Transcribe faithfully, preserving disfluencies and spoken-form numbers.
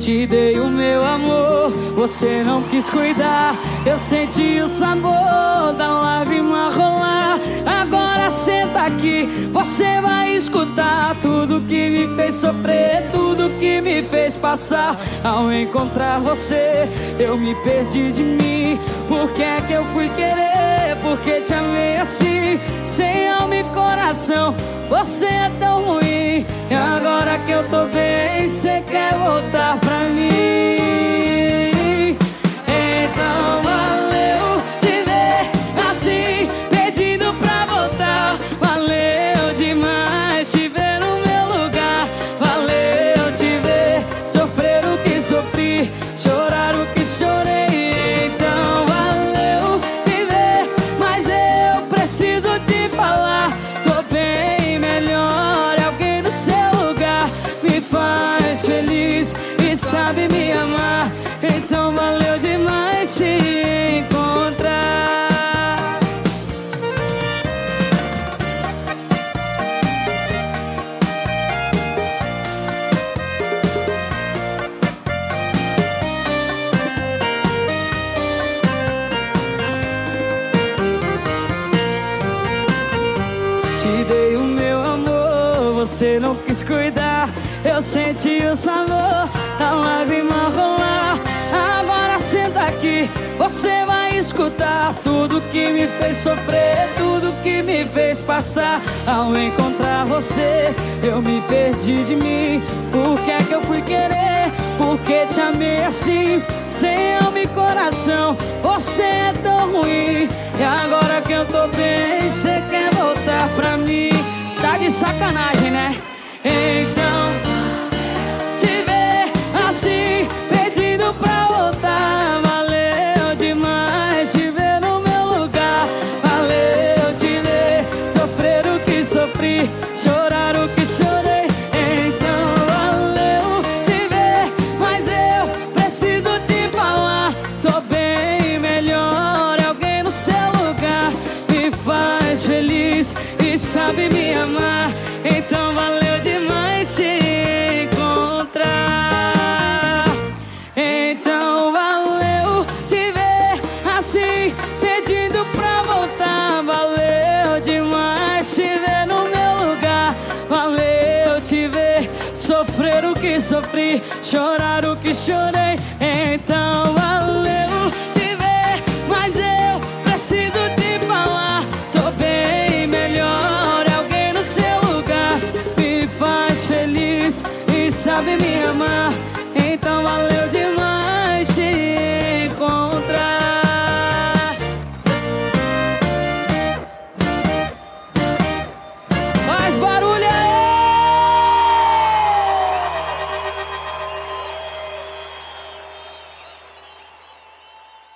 Te dei o meu amor, você não quis cuidar. Eu senti o sabor da lágrima rolar. Agora senta aqui, você vai escutar tudo que me fez sofrer, tudo que me fez passar. Ao encontrar você, eu me perdi de mim. Por que é que eu fui querer? Porque te amei assim, sem alma e coração. Você é tão ruim. E agora que eu tô bem, cê quer voltar pra mim. Então valeu te ver assim, pedindo pra voltar. Valeu demais te ver no meu lugar. Valeu te ver sofrer o que sofri, chorar o que chorei. Então valeu te ver, mas eu preciso te falar. Tô bem melhor, alguém no seu lugar me faz feliz e sabe me amar. Então valeu demais te encontrar. Te dei o meu amor, você não quis cuidar. Eu senti o sabor da lágrima rolar. Agora senta aqui, você vai escutar tudo que me fez sofrer, tudo que me fez passar. Ao encontrar você, eu me perdi de mim. Por que é que eu fui querer? Porque te amei assim, sem alma e coração. Você é tão ruim. E agora que eu tô bem, cê quer voltar pra mim. Tá de sacanagem, né? Então te ver assim, pedindo pra voltar. Valeu demais te ver no meu lugar. Valeu te ver sofrer o que sofri, chorar o que chorei. Então valeu te ver, mas eu preciso te falar. Tô bem melhor, alguém no seu lugar me faz feliz e sabe me amar. Então valeu demais te encontrar. Então valeu te ver assim, pedindo pra voltar. Valeu demais te ver no meu lugar. Valeu te ver sofrer o que sofri, chorar o que chorei. Então valeu te ver, mas eu preciso te falar. Tô bem melhor, alguém no seu lugar me faz feliz e sabe me amar. Então valeu